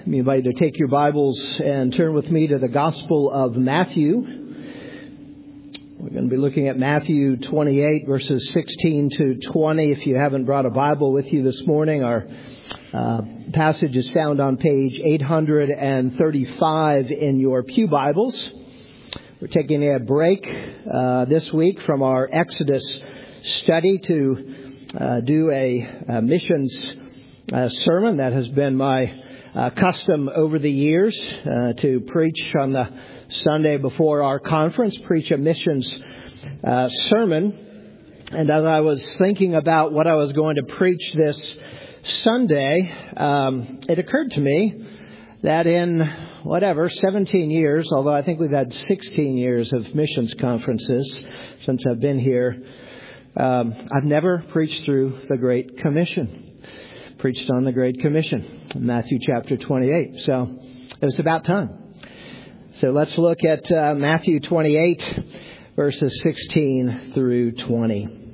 I invite you to take your Bibles and turn with me to the Gospel of Matthew. We're going to be looking at Matthew 28, verses 16 to 20. If you haven't brought a Bible with you this morning, our passage is found on page 835 in your pew Bibles. We're taking a break this week from our Exodus study to do a missions sermon. That has been my custom over the years, to preach on the Sunday before our conference, preach a missions sermon. And as I was thinking about what I was going to preach this Sunday, it occurred to me that in 17 years, although I think we've had 16 years of missions conferences since I've been here, I've never preached through the Great Commission. Preached on the Great Commission, Matthew chapter 28. So it was about time. So let's look at Matthew 28, verses 16 through 20.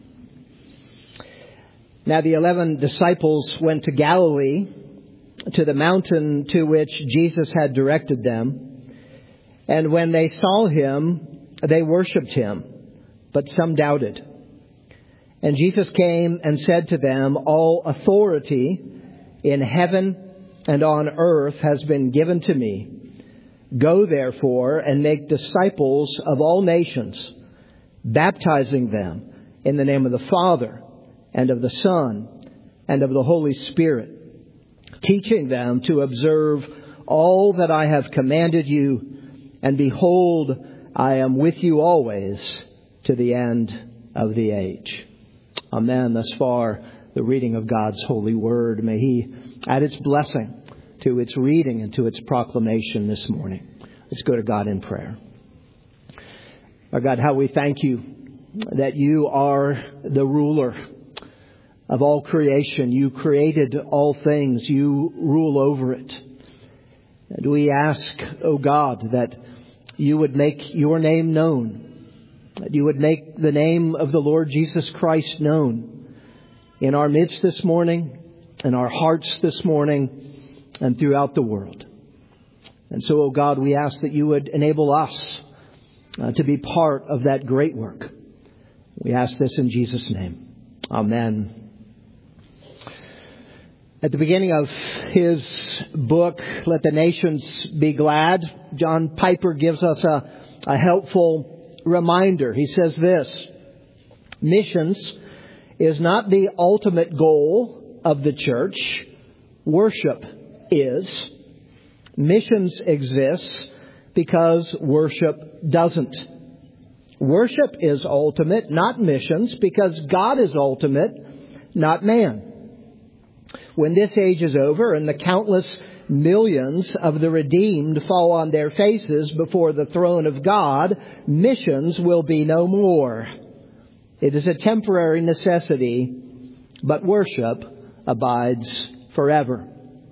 Now the 11 disciples went to Galilee, to the mountain to which Jesus had directed them. And when they saw him, they worshipped him, but some doubted. And Jesus came and said to them, "All authority in heaven and on earth has been given to me. Go therefore and make disciples of all nations, baptizing them in the name of the Father and of the Son and of the Holy Spirit, teaching them to observe all that I have commanded you. And behold, I am with you always to the end of the age." Amen. Thus far, the reading of God's holy word. May He add its blessing to its reading and to its proclamation this morning. Let's go to God in prayer. Our God, how we thank you that you are the ruler of all creation. You created all things. You rule over it. And we ask, O God, that you would make your name known. That you would make the name of the Lord Jesus Christ known in our midst this morning, in our hearts this morning, and throughout the world. And so, O God, we ask that you would enable us to be part of that great work. We ask this in Jesus' name. Amen. At the beginning of his book, Let the Nations Be Glad, John Piper gives us a helpful reminder. He says this: missions is not the ultimate goal of the church. Worship is. Missions exists because worship doesn't. Worship is ultimate, not missions, because God is ultimate, not man. When this age is over and the countless millions of the redeemed fall on their faces before the throne of God, missions will be no more. It is a temporary necessity, but worship abides forever.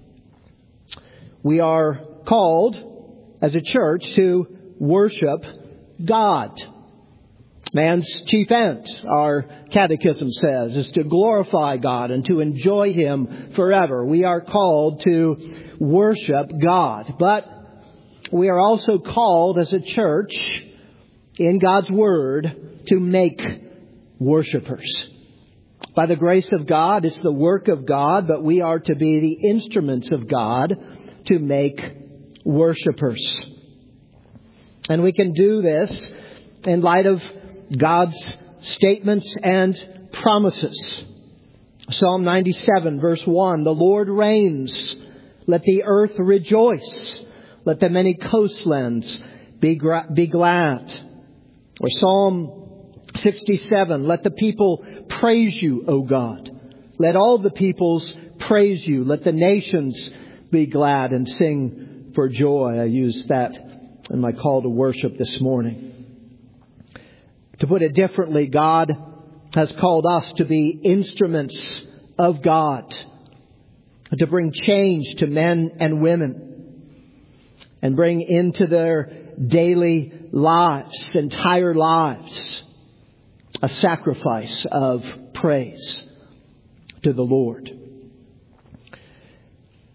We are called as a church to worship God. Man's chief end, our catechism says, is to glorify God and to enjoy Him forever. We are called to worship God. But we are also called as a church in God's Word to make worshipers. By the grace of God, it's the work of God, but we are to be the instruments of God to make worshipers. And we can do this in light of God's statements and promises. Psalm 97, verse 1, "The Lord reigns. Let the earth rejoice. Let the many coastlands be glad." Or Psalm 67, "Let the people praise you, O God. Let all the peoples praise you. Let the nations be glad and sing for joy." I used that in my call to worship this morning. To put it differently, God has called us to be instruments of God, to bring change to men and women and bring into their daily lives, entire lives, a sacrifice of praise to the Lord.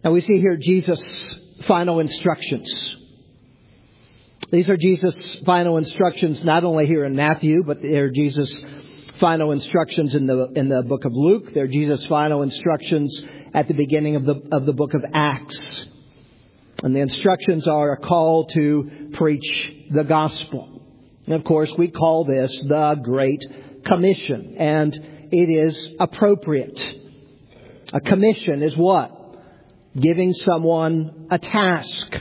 And we see here Jesus' final instructions. These are Jesus' final instructions not only here in Matthew, but they're Jesus' final instructions in the book of Luke. They're Jesus' final instructions at the beginning of the book of Acts. And the instructions are a call to preach the gospel. And of course, we call this the Great Commission. And it is appropriate. A commission is what? Giving someone a task.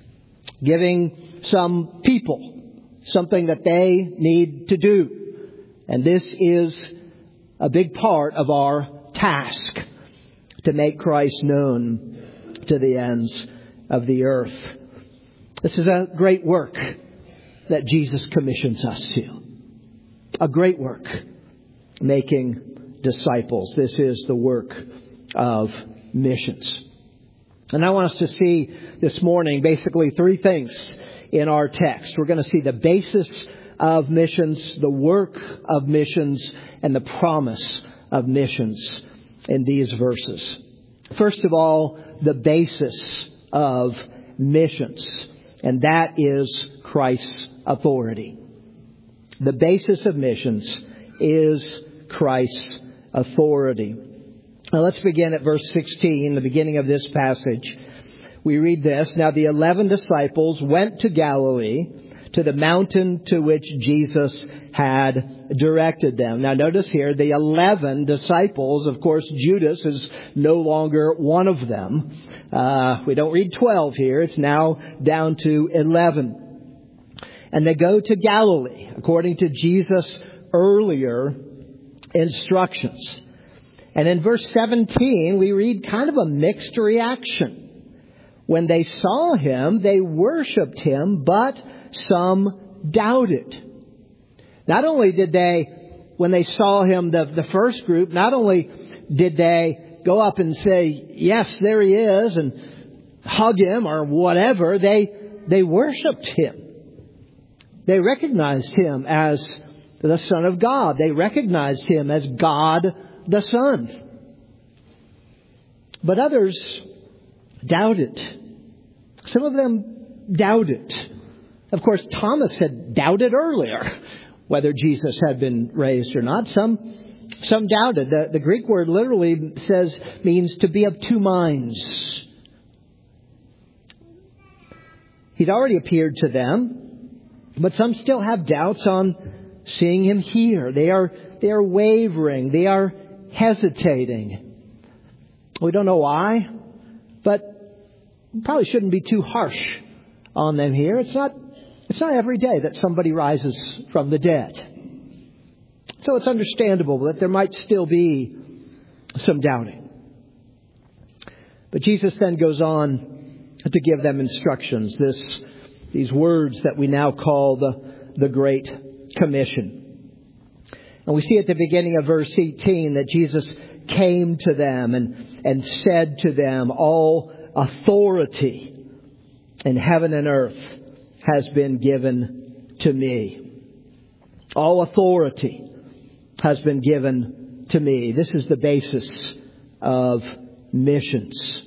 Giving some people something that they need to do. And this is a big part of our task, to make Christ known to the ends of the earth. This is a great work that Jesus commissions us to. A great work, making disciples. This is the work of missions. And I want us to see this morning basically three things in our text. We're going to see the basis of missions, the work of missions, and the promise of missions in these verses. First of all, the basis of missions, and that is Christ's authority. The basis of missions is Christ's authority. Now let's begin at verse 16, the beginning of this passage. We read this: Now the 11 disciples went to Galilee, to the mountain to which Jesus had directed them. Now notice here, the 11 disciples, of course, Judas is no longer one of them. We don't read 12 here. It's now down to 11. And they go to Galilee, according to Jesus' earlier instructions. And in verse 17, we read kind of a mixed reaction. When they saw him, they worshipped him, but some doubted. Not only did they, when they saw him, the first group, not only did they go up and say, yes, there he is, and hug him or whatever, they worshipped him. They recognized him as the Son of God. They recognized him as God the Son. But others doubted. Some of them doubted. Of course, Thomas had doubted earlier whether Jesus had been raised or not. Some doubted. The Greek word literally means to be of two minds. He'd already appeared to them, but some still have doubts on seeing him here. They are wavering. They are hesitating. We don't know why, but we probably shouldn't be too harsh on them here. It's not every day that somebody rises from the dead. So it's understandable that there might still be some doubting. But Jesus then goes on to give them instructions, these words that we now call the Great Commission. And we see at the beginning of verse 18 that Jesus came to them and said to them, all authority in heaven and earth has been given to me. All authority has been given to me. This is the basis of missions.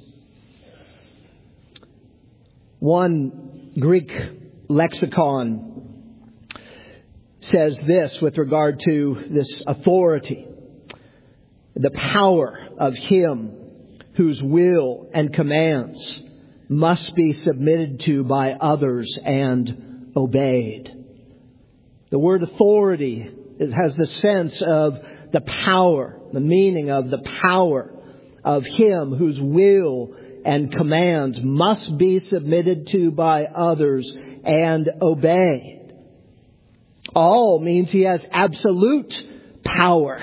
One Greek lexicon says this with regard to this authority: the power of him whose will and commands must be submitted to by others and obeyed. The word authority, it has the sense of the power, the meaning of the power of him whose will and commands must be submitted to by others and obeyed. All means he has absolute power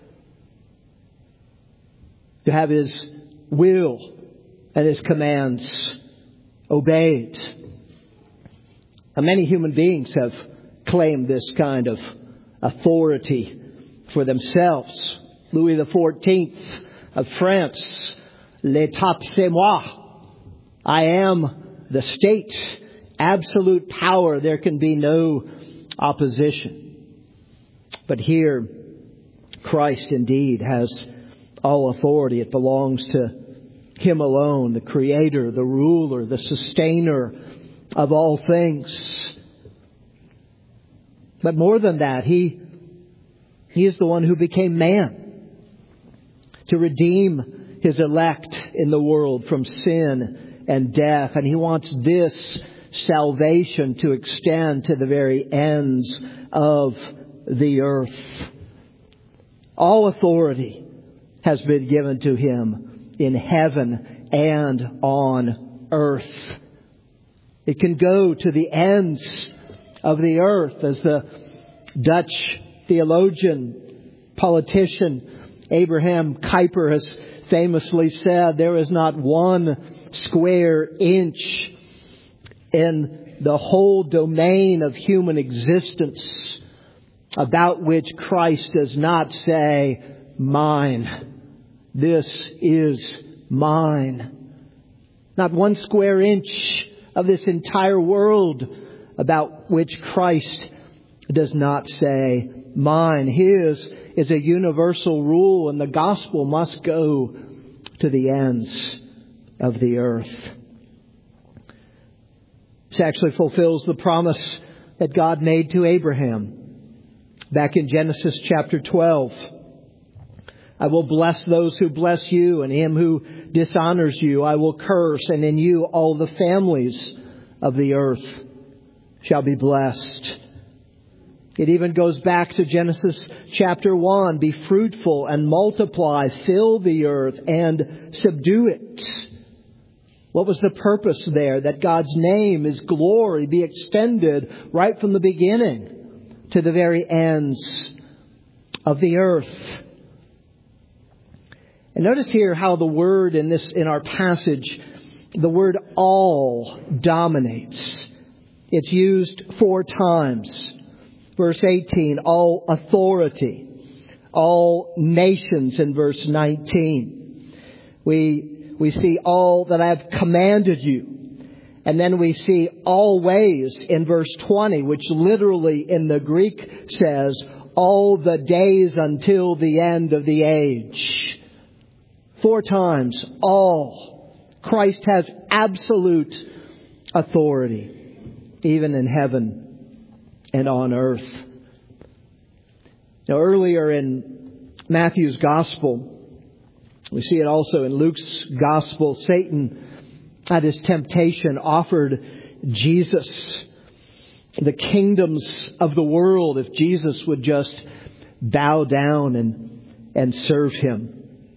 to have his will and his commands obeyed. Now, many human beings have claimed this kind of authority for themselves. Louis XIV of France, L'État c'est moi. I am the state, absolute power. There can be no opposition. But here, Christ indeed has all authority. It belongs to Him alone, the Creator, the ruler, the sustainer of all things. But more than that, He is the one who became man to redeem His elect in the world from sin and death. And He wants this salvation to extend to the very ends of the earth. All authority has been given to Him in heaven and on earth. It can go to the ends of the earth, as the Dutch theologian, politician Abraham Kuyper has famously said, there is not one square inch in the whole domain of human existence about which Christ does not say, mine. This is mine. Not one square inch of this entire world about which Christ does not say, mine. His is a universal rule, and the gospel must go to the ends of the earth. This actually fulfills the promise that God made to Abraham back in Genesis chapter 12. I will bless those who bless you, and him who dishonors you I will curse, and in you all the families of the earth shall be blessed. It even goes back to Genesis chapter 1. Be fruitful and multiply, fill the earth and subdue it. What was the purpose there? That God's name, His glory, be extended right from the beginning to the very ends of the earth. And notice here how the word in our passage, the word all dominates. It's used 4 times. Verse 18, all authority, all nations in verse 19. We see all that I have commanded you. And then we see always in verse 20, which literally in the Greek says, all the days until the end of the age. 4 times, all. Christ has absolute authority, even in heaven and on earth. Now, earlier in Matthew's Gospel, we see it also in Luke's Gospel, Satan at his temptation offered Jesus the kingdoms of the world if Jesus would just bow down and serve him.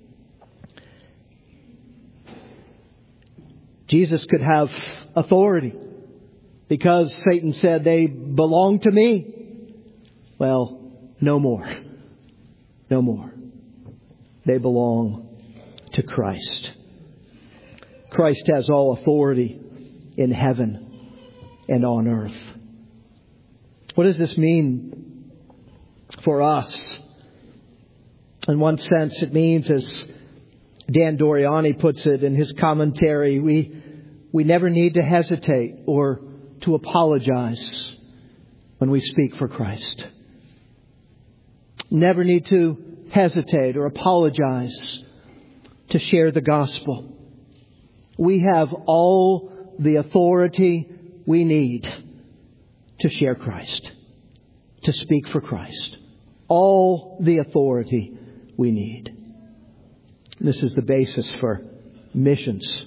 Jesus could have authority because Satan said they belong to me. Well, no more. No more. They belong to Christ. Christ has all authority in heaven and on earth. What does this mean for us? In one sense, it means, as Dan Doriani puts it in his commentary, we never need to hesitate or to apologize when we speak for Christ. Never need to hesitate or apologize to share the gospel. We have all the authority we need to share Christ, to speak for Christ. All the authority we need. This is the basis for missions,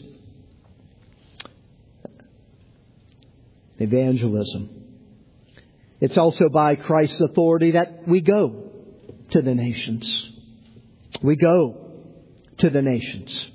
evangelism. It's also by Christ's authority that we go to the nations. We go to the nations.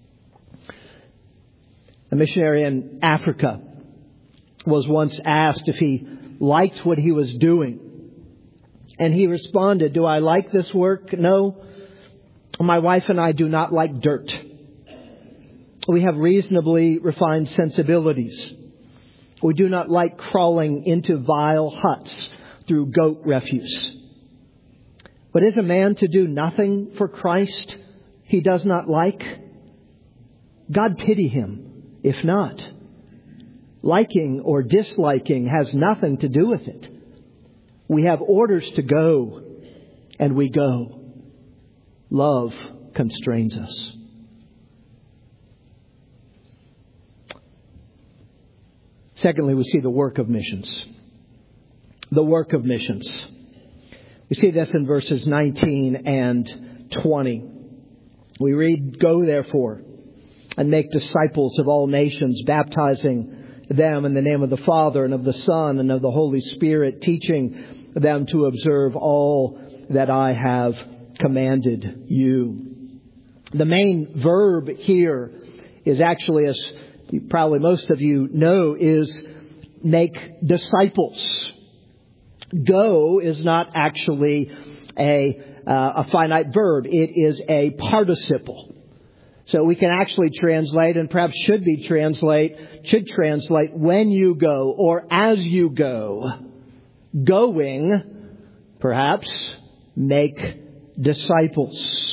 A missionary in Africa was once asked if he liked what he was doing. And he responded, "Do I like this work? No. My wife and I do not like dirt. We have reasonably refined sensibilities. We do not like crawling into vile huts through goat refuse. But is a man to do nothing for Christ he does not like? God pity him, if not. Liking or disliking has nothing to do with it. We have orders to go, and we go. Love constrains us." Secondly, we see the work of missions. The work of missions. We see this in verses 19 and 20. We read, "Go therefore and make disciples of all nations, baptizing them in the name of the Father and of the Son and of the Holy Spirit, teaching them to observe all that I have commanded you." The main verb here is actually, as probably most of you know, is make disciples. Go is not actually a finite verb. It is a participle. So we can actually translate, and perhaps should translate when you go or as you go. Going, perhaps, make disciples.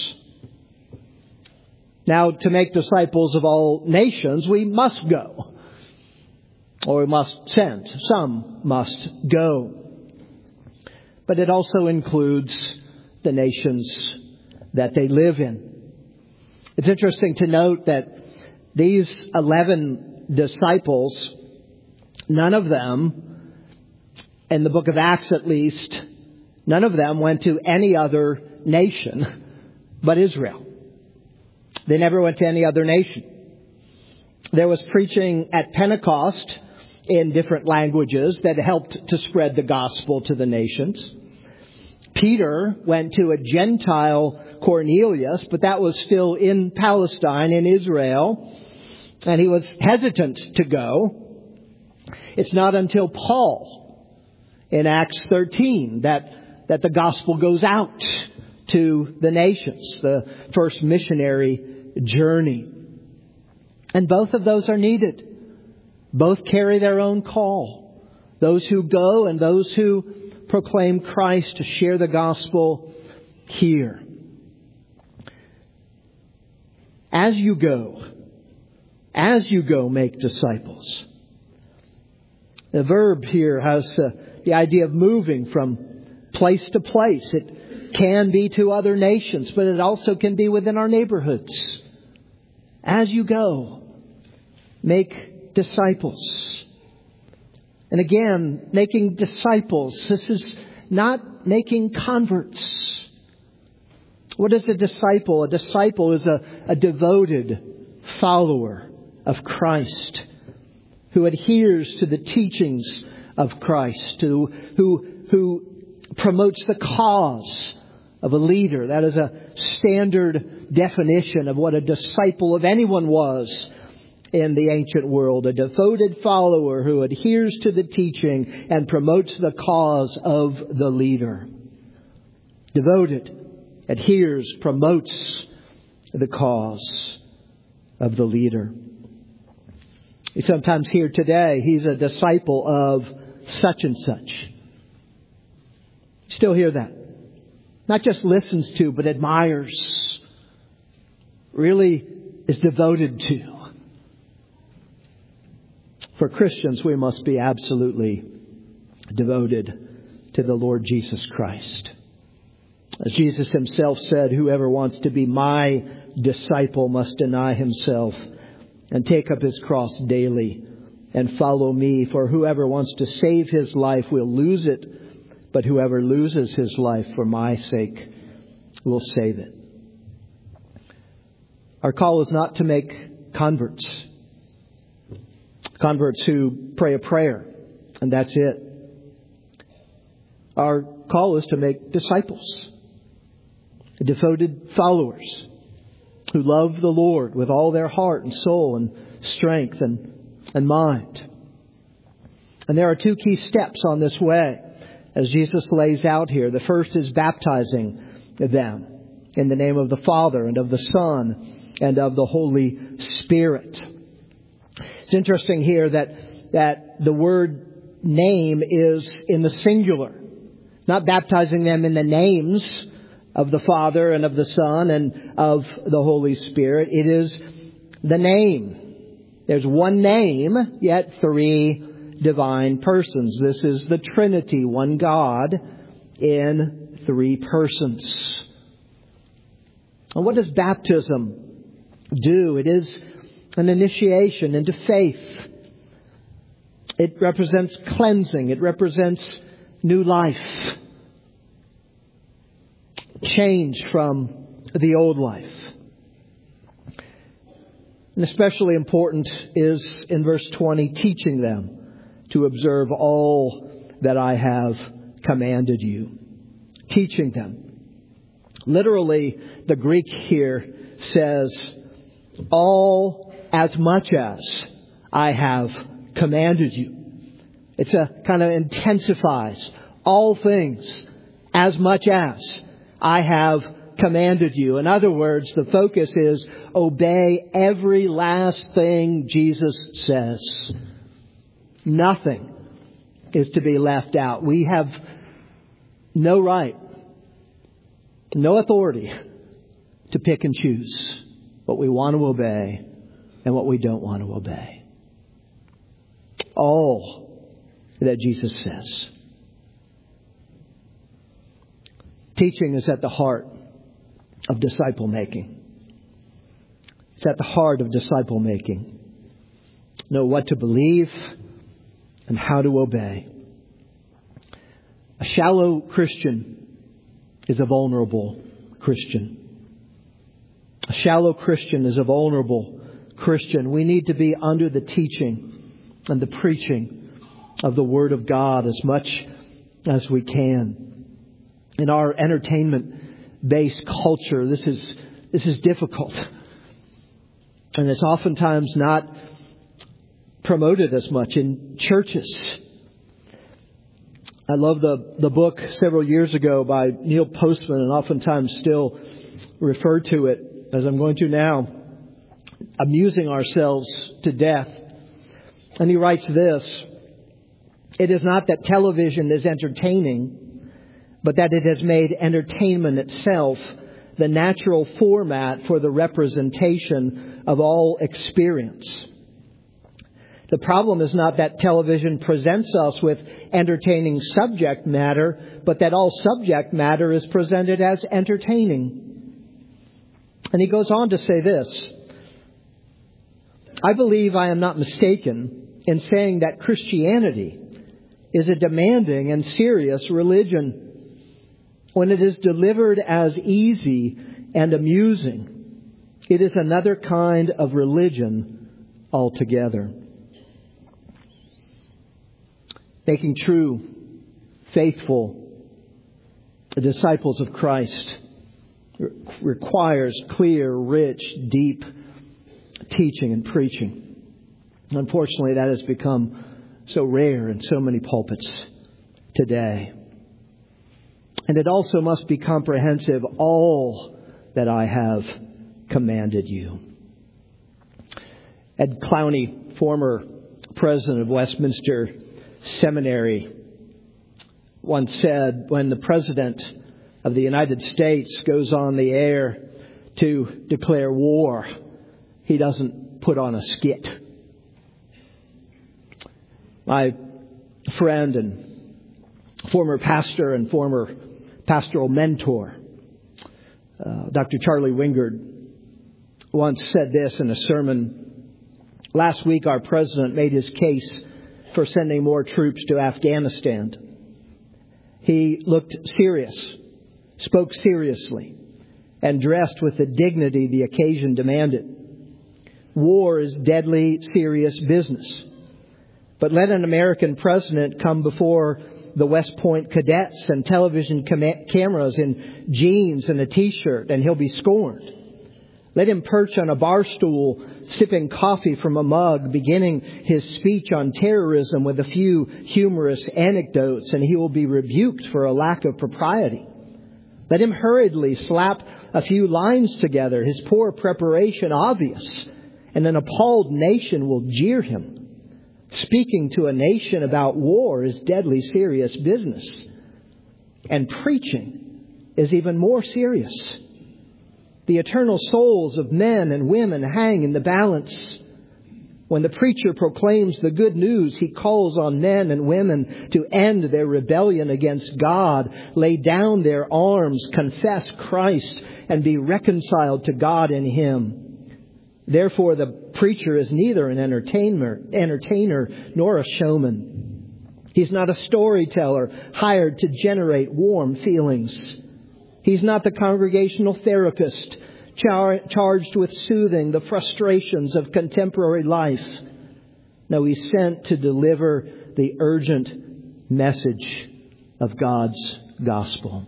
Now, to make disciples of all nations, we must go. Or we must send. Some must go. But it also includes the nations that they live in. It's interesting to note that these 11 disciples, none of them, in the book of Acts at least, none of them went to any other nation but Israel. They never went to any other nation. There was preaching at Pentecost in different languages that helped to spread the gospel to the nations. Peter went to a Gentile Cornelius, but that was still in Palestine, in Israel, and he was hesitant to go. It's not until Paul in Acts 13 that the gospel goes out to the nations, the first missionary journey. And both of those are needed. Both carry their own call. Those who go and those who proclaim Christ, to share the gospel here. As you go, make disciples. The verb here has the idea of moving from place to place. It can be to other nations, but it also can be within our neighborhoods. As you go, make disciples. And again, making disciples. This is not making converts. What is a disciple? A disciple is a devoted follower of Christ who adheres to the teachings of Christ, who promotes the cause of a leader. That is a standard definition of what a disciple of anyone was in the ancient world. A devoted follower who adheres to the teaching and promotes the cause of the leader. Devoted, adheres, promotes the cause of the leader. We sometimes hear today, he's a disciple of such and such. Still hear that. Not just listens to, but admires. Really is devoted to. For Christians, we must be absolutely devoted to the Lord Jesus Christ. As Jesus himself said, whoever wants to be my disciple must deny himself and take up his cross daily and follow me. For whoever wants to save his life will lose it, but whoever loses his life for my sake will save it. Our call is not to make converts. Converts who pray a prayer, and that's it. Our call is to make disciples, devoted followers who love the Lord with all their heart and soul and strength and mind. And there are two key steps on this way, as Jesus lays out here. The first is baptizing them in the name of the Father and of the Son and of the Holy Spirit. It's interesting here that the word name is in the singular. Not baptizing them in the names of the Father and of the Son and of the Holy Spirit. It is the name. There's one name, yet three divine persons. This is the Trinity, one God in three persons. And what does baptism do? It is an initiation into faith. It represents cleansing. It represents new life. Change from the old life. And especially important is in verse 20, teaching them to observe all that I have commanded you. Teaching them. Literally, the Greek here says, all as much as I have commanded you. It's a kind of intensifies all things as much as I have commanded you. In other words, the focus is obey every last thing Jesus says. Nothing is to be left out. We have no right, no authority to pick and choose what we want to obey and what we don't want to obey. All that Jesus says. Teaching is at the heart of disciple making. It's at the heart of disciple making. Know what to believe and how to obey. A shallow Christian is a vulnerable Christian. A shallow Christian is a vulnerable Christian. We need to be under the teaching and the preaching of the Word of God as much as we can. In our entertainment-based culture, this is difficult. And it's oftentimes not promoted as much in churches. I love the book several years ago by Neil Postman, and oftentimes still refer to it as I'm going to now, Amusing Ourselves to Death. And he writes this: it is not that television is entertaining, but that it has made entertainment itself the natural format for the representation of all experience. The problem is not that television presents us with entertaining subject matter, but that all subject matter is presented as entertaining. And he goes on to say this: I believe I am not mistaken in saying that Christianity is a demanding and serious religion. When it is delivered as easy and amusing, it is another kind of religion altogether. Making true, faithful disciples of Christ requires clear, rich, deep teaching and preaching. Unfortunately, that has become so rare in so many pulpits today. And it also must be comprehensive, all that I have commanded you. Ed Clowney, former president of Westminster Seminary, once said, when the President of the United States goes on the air to declare war, he doesn't put on a skit. My friend and former pastor and former pastoral mentor, Dr. Charlie Wingard, once said this in a sermon. Last week, our president made his case for sending more troops to Afghanistan. He looked serious, spoke seriously, and dressed with the dignity the occasion demanded. War is deadly, serious business. But let an American president come before the West Point cadets and television cameras in jeans and a T-shirt, and he'll be scorned. Let him perch on a bar stool, sipping coffee from a mug, beginning his speech on terrorism with a few humorous anecdotes, and he will be rebuked for a lack of propriety. Let him hurriedly slap a few lines together, his poor preparation obvious, and an appalled nation will jeer him. Speaking to a nation about war is deadly serious business. And preaching is even more serious. The eternal souls of men and women hang in the balance. When the preacher proclaims the good news, he calls on men and women to end their rebellion against God, lay down their arms, confess Christ, and be reconciled to God in Him. Therefore, the preacher is neither an entertainer nor a showman. He's not a storyteller hired to generate warm feelings. He's not the congregational therapist charged with soothing the frustrations of contemporary life. No, he's sent to deliver the urgent message of God's gospel.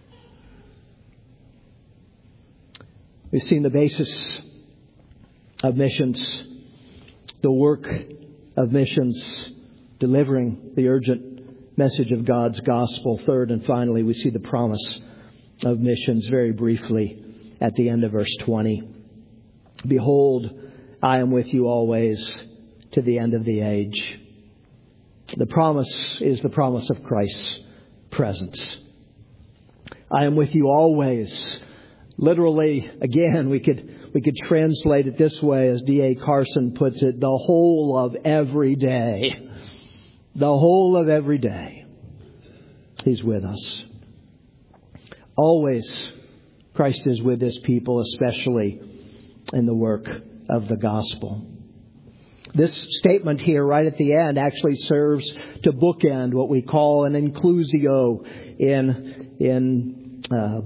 We've seen the basis of missions, the work of missions, delivering the urgent message of God's gospel. Third and finally, we see the promise of missions very briefly at the end of verse 20. Behold, I am with you always to the end of the age. The promise is the promise of Christ's presence. I am with you always. Literally, again, we could translate it this way, as D.A. Carson puts it, the whole of every day. The whole of every day. He's with us. Always, Christ is with His people, especially in the work of the gospel. This statement here right at the end actually serves to bookend what we call an inclusio in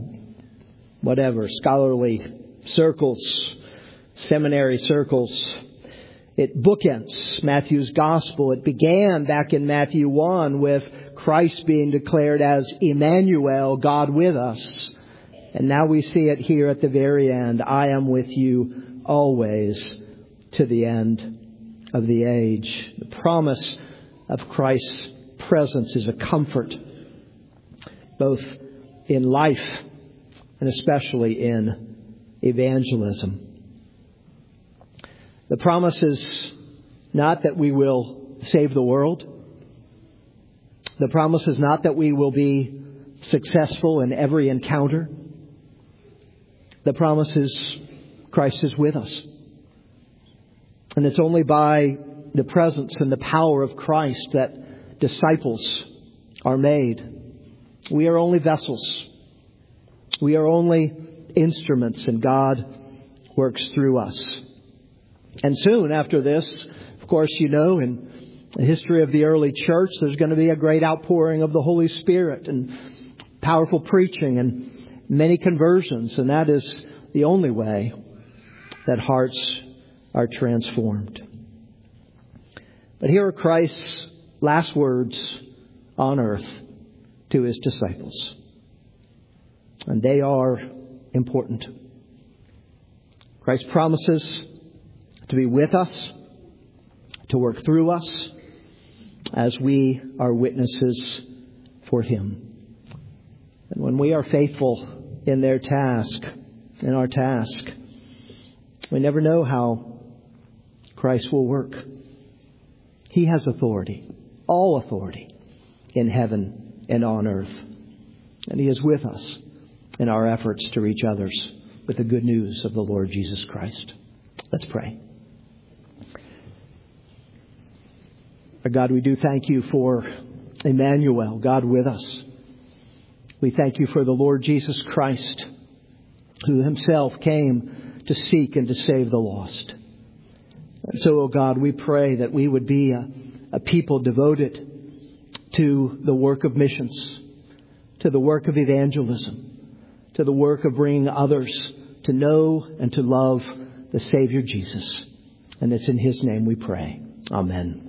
scholarly circles, seminary circles. It bookends Matthew's gospel. It began back in Matthew 1 with Christ being declared as Emmanuel, God with us. And now we see it here at the very end. I am with you always to the end of the age. The promise of Christ's presence is a comfort, both in life and especially in evangelism. The promise is not that we will save the world. The promise is not that we will be successful in every encounter. The promise is Christ is with us. And it's only by the presence and the power of Christ that disciples are made. We are only vessels. We are only instruments, and God works through us. And soon after this, of course, you know, in the history of the early church, there's going to be a great outpouring of the Holy Spirit and powerful preaching and many conversions. And that is the only way that hearts are transformed. But here are Christ's last words on earth to His disciples. And they are important. Christ promises to be with us, to work through us as we are witnesses for Him. And when we are faithful in our task, we never know how Christ will work. He has authority, all authority in heaven and on earth. And He is with us in our efforts to reach others with the good news of the Lord Jesus Christ. Let's pray. Our God, we do thank You for Emmanuel, God with us. We thank You for the Lord Jesus Christ, who Himself came to seek and to save the lost. And so, oh God, we pray that we would be a people devoted to the work of missions, to the work of evangelism, to the work of bringing others to know and to love the Savior Jesus. And it's in His name we pray. Amen.